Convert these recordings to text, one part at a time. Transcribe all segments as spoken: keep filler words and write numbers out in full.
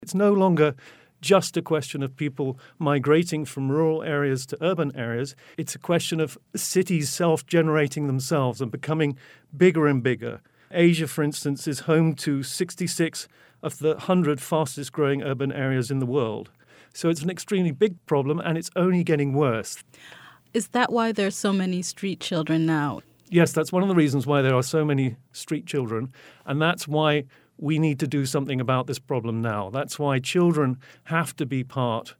It's no longer just a question of people migrating from rural areas to urban areas. It's a question of cities self-generating themselves and becoming bigger and bigger. Asia, for instance, is home to sixty-six of the one hundred fastest growing urban areas in the world. So it's an extremely big problem, and it's only getting worse. Is that why there's so many street children now? Yes, that's one of the reasons why there are so many street children, and that's why we need to do something about this problem now. That's why children have to be part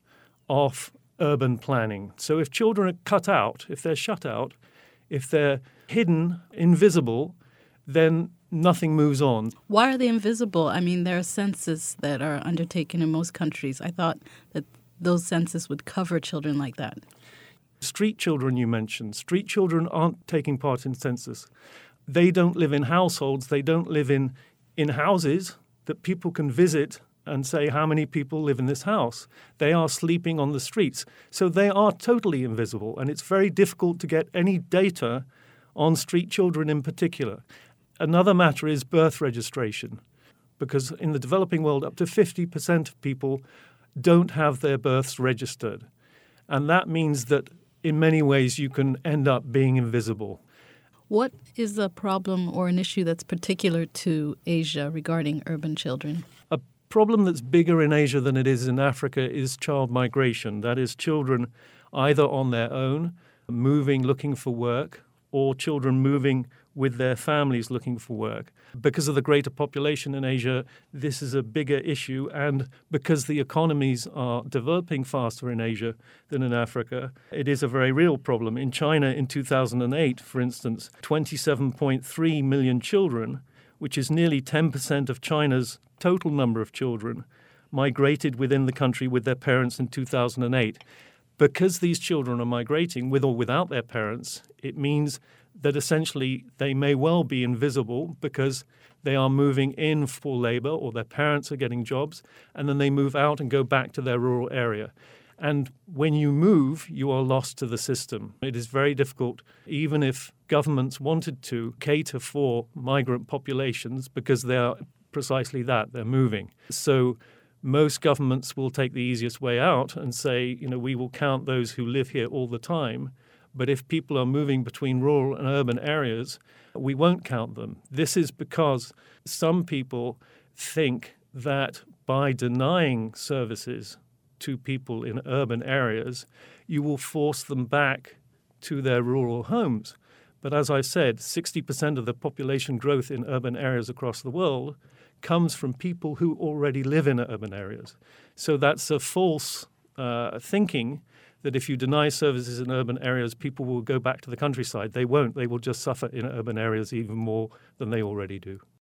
of urban planning. So if children are cut out, if they're shut out, if they're hidden, invisible, then nothing moves on. Why are they invisible? I mean, there are census that are undertaken in most countries. I thought that those census would cover children like that. Street children you mentioned. Street children aren't taking part in census. They don't live in households. They don't live in, in houses that people can visit and say how many people live in this house. They are sleeping on the streets. So they are totally invisible, and it's very difficult to get any data on street children in particular. Another matter is birth registration, because in the developing world, up to fifty percent of people don't have their births registered. And that means that in many ways you can end up being invisible. What is a problem or an issue that's particular to Asia regarding urban children? A problem that's bigger in Asia than it is in Africa is child migration. That is, children either on their own, moving, looking for work, or children moving with their families looking for work. Because of the greater population in Asia, this is a bigger issue, and because the economies are developing faster in Asia than in Africa, it is a very real problem. In China in two thousand eight, for instance, twenty-seven point three million children, which is nearly ten percent of China's total number of children, migrated within the country with their parents in two thousand eight. Because these children are migrating with or without their parents, it means that essentially they may well be invisible because they are moving in for labor or their parents are getting jobs, and then they move out and go back to their rural area. And when you move, you are lost to the system. It is very difficult, even if governments wanted to cater for migrant populations, because they are precisely that, they're moving. So most governments will take the easiest way out and say, you know, we will count those who live here all the time. But if people are moving between rural and urban areas, we won't count them. This is because some people think that by denying services to people in urban areas, you will force them back to their rural homes. But as I said, sixty percent of the population growth in urban areas across the world comes from people who already live in urban areas. So that's a false uh, thinking that if you deny services in urban areas, people will go back to the countryside. They won't. They will just suffer in urban areas even more than they already do.